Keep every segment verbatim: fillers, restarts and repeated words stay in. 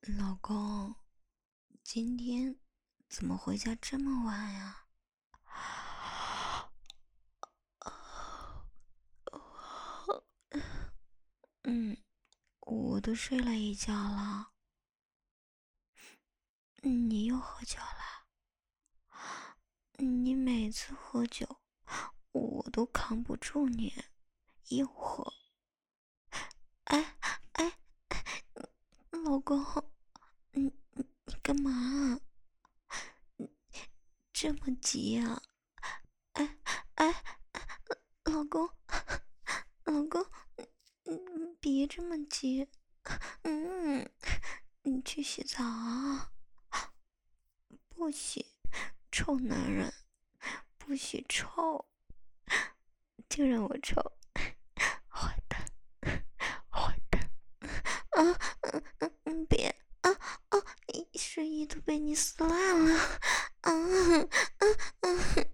老公，今天怎么回家这么晚呀？嗯，我都睡了一觉了。嗯你又喝酒了？你每次喝酒，我都扛不住你，又喝。哎哎，老公，你你你干嘛？这么急呀、哎哎，老公，老公，你你别这么急。嗯，你去洗澡啊。不许，臭男人，不许臭，就让我臭。坏蛋，坏蛋。啊，嗯嗯嗯，别啊啊！睡衣都被你撕烂了。啊嗯嗯嗯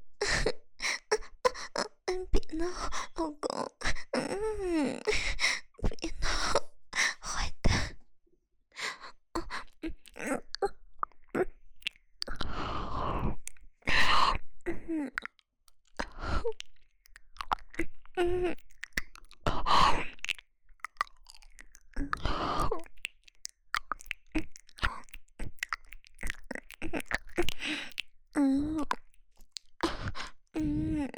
嗯，别闹，老公。嗯，别闹，坏蛋。嗯嗯嗯嗯嗯。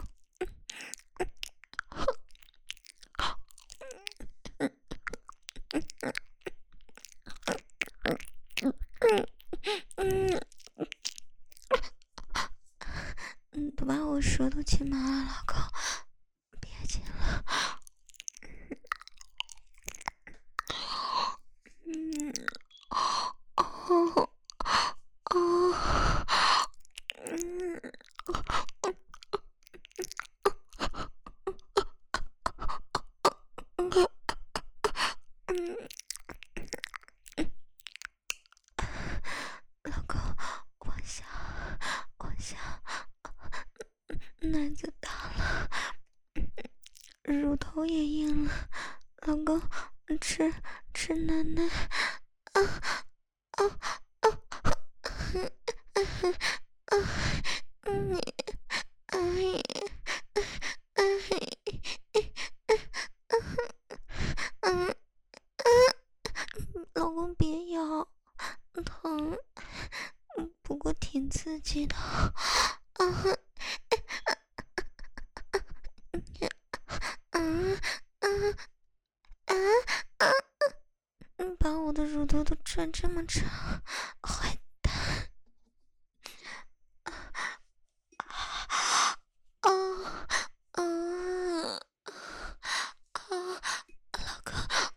嗯嗯，都把我舌头亲麻了，老公，别亲了。嗯，哦哦，嗯嗯，老公，往下，往下，奶子大了，乳头也硬了，老公，吃吃奶奶。啊啊啊！嗯嗯嗯嗯哎哎嗯嗯，老公别咬，疼，不过挺刺激的。啊嗯嗯嗯嗯嗯，把我的乳头都转这么长，坏蛋！啊啊啊！老公，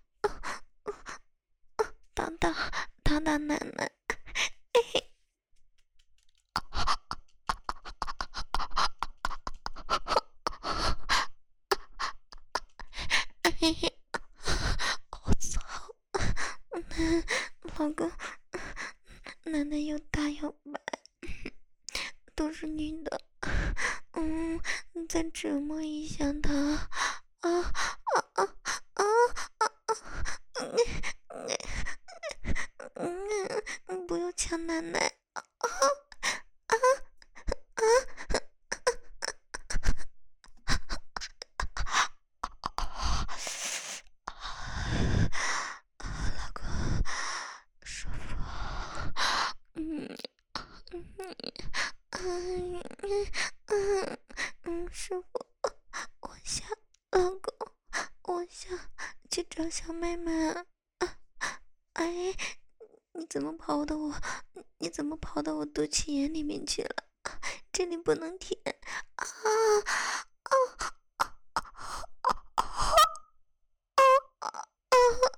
打打打打奶奶。嘿嘿，我操！老公，奶奶又大又白，都是你的。嗯，你再折磨一下她。啊啊啊啊啊！嗯嗯嗯，不要抢奶奶。啊啊啊！老公，舒服。嗯嗯嗯嗯嗯，舒服。我想，老公，我想去找小妹妹。啊，哎，你怎么跑到我？你怎么跑到我肚脐眼里面去了？这里不能舔。啊啊啊啊！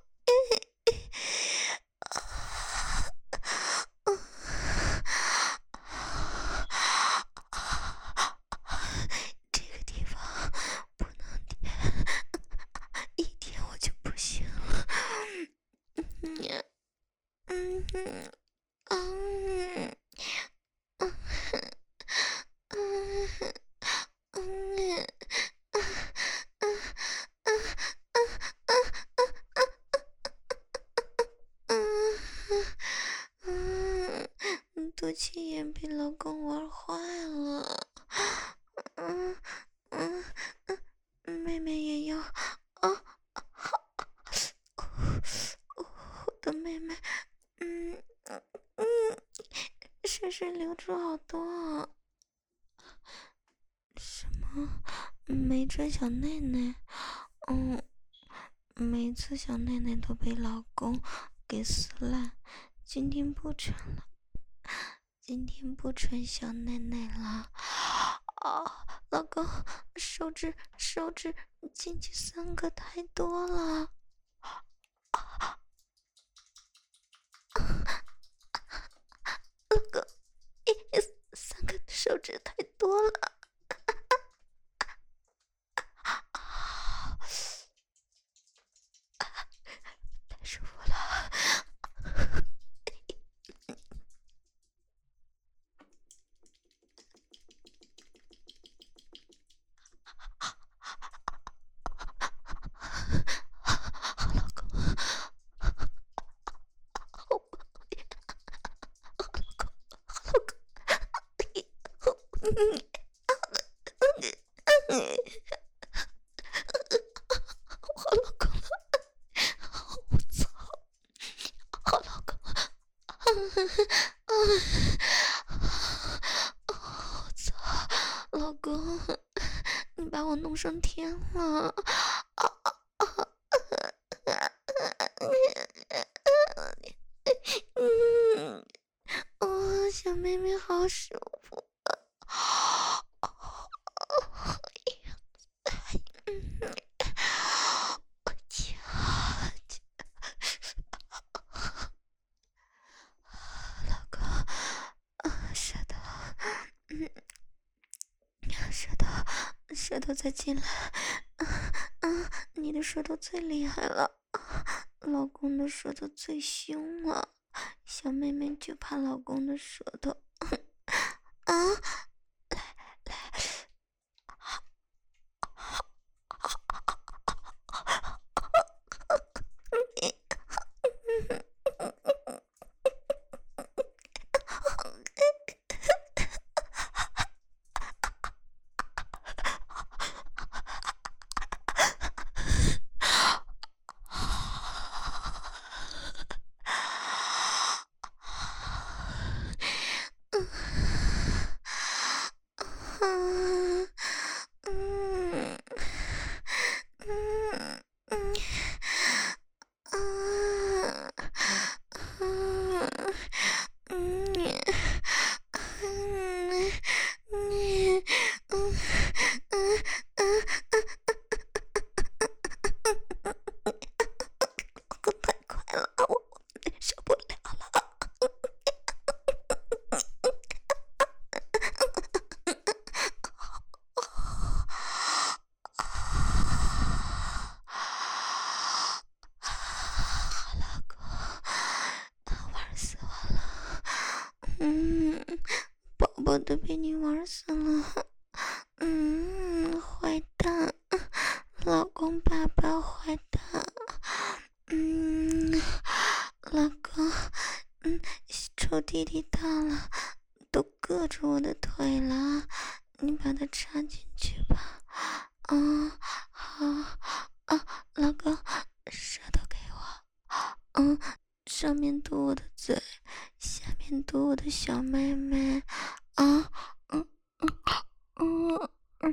这个地方不能点，一点我就不行了。嗯嗯嗯嗯嗯嗯肚脐眼被老公玩坏了。嗯嗯嗯，妹妹也要啊，好，我的妹妹，嗯嗯嗯，水水流出好多啊。什么？没穿小内内？嗯，每次小内内都被老公给撕烂，今天不穿了，今天不穿小内内了。啊，老公，手指手指进去三个太多了。老公，三个手指太多了。太舒服了。好老公，好老公，好老公，嗯嗯好老公了，我操，好老公，我操，老公，你把我弄上天了。嗯，哦，小妹妹好舒服。老公，啊，舌头，嗯，舌头，舌头再进来，啊啊，你的舌头最厉害了，老公的舌头最凶了，小妹妹就怕老公的舌头。啊，来来，嗯嗯嗯嗯嗯嗯嗯嗯嗯嗯太快了，我受不了了。好老公，玩死我了。嗯，宝宝都被你玩死了。嗯，坏蛋，老公爸爸坏蛋。嗯，老公，嗯，臭弟弟大了，都硌住我的腿了，你把它插进去吧。啊，好啊，老公，舌头给我。嗯，上面嘟我的嘴，下面嘟我的小妹妹。啊，嗯嗯嗯嗯。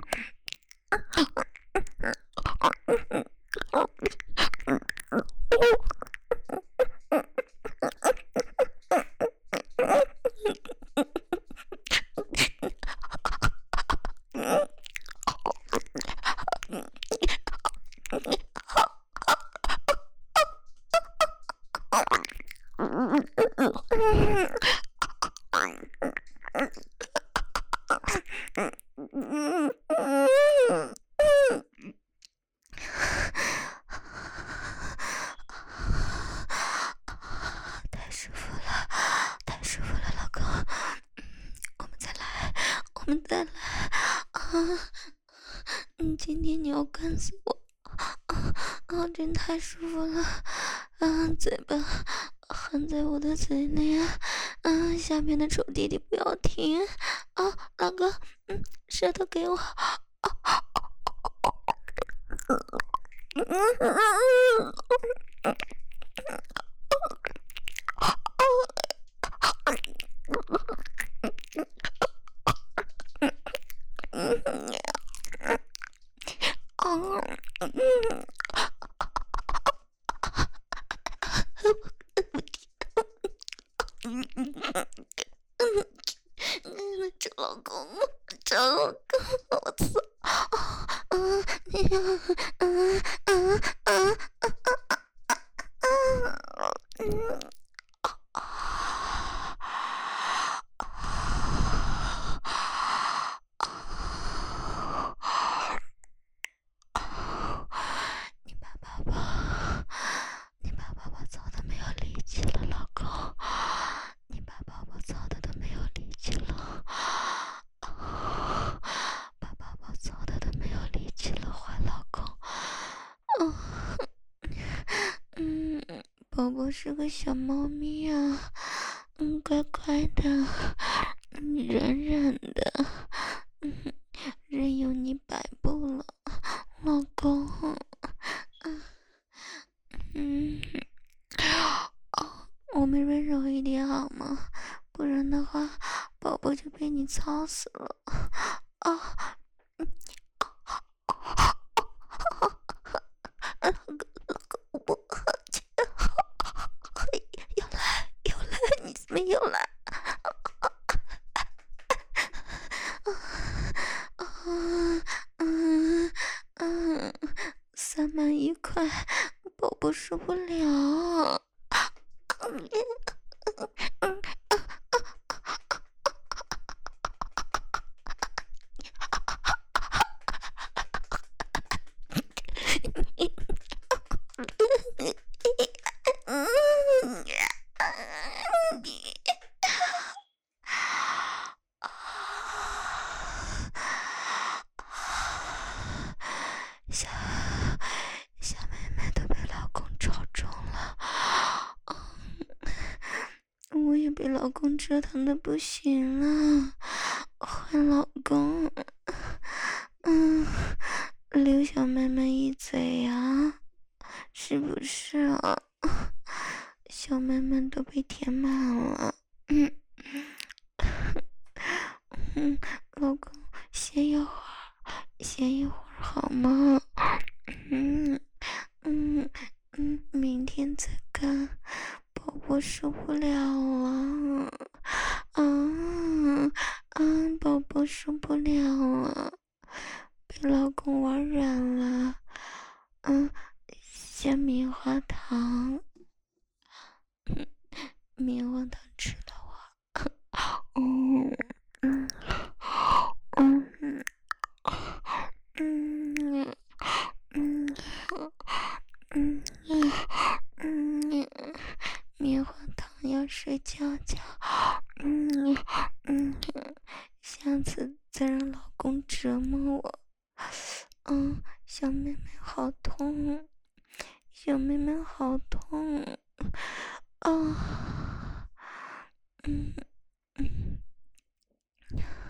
太舒服了，太舒服了，老公，我们再来，我们再来啊！你今天你要干死我啊！啊，真太舒服了啊！嘴巴含在我的嘴内啊， 嗯，下面的臭弟弟不要停啊，老公，嗯，舌头给我，嗯嗯嗯嗯。这老公，这老公，我操！嗯嗯嗯嗯嗯嗯。你把宝宝，你把宝宝操的没有力气了，老公，你把宝宝操的都没有力气了，把宝宝操的都没有力气了，坏老公。嗯，宝宝是个小猫咪啊，嗯，乖乖的，嗯，软软的，嗯，任由你摆布了，老公。嗯，哦，我们温柔一点好吗？不然的话，宝宝就被你操死了。啊，我又来又来，你怎么又来？嗯嗯嗯，三满一块，宝宝受不了。小小妹妹都被老公找中了，我也被老公折腾的不行了，坏老公，嗯，留小妹妹一嘴呀，是不是啊？小妹妹都被填满了，嗯嗯，老公歇一会儿，歇一会儿好吗？嗯嗯嗯，明天再干，宝宝受不了了，啊啊，宝宝受不了了，被老公玩软了，嗯，先棉花糖，嗯，棉花糖吃了我，嗯嗯嗯嗯嗯嗯嗯，棉花糖要睡觉觉，嗯嗯，下次再让老公折磨我。嗯，小妹妹好痛，小妹妹好痛，啊，嗯嗯。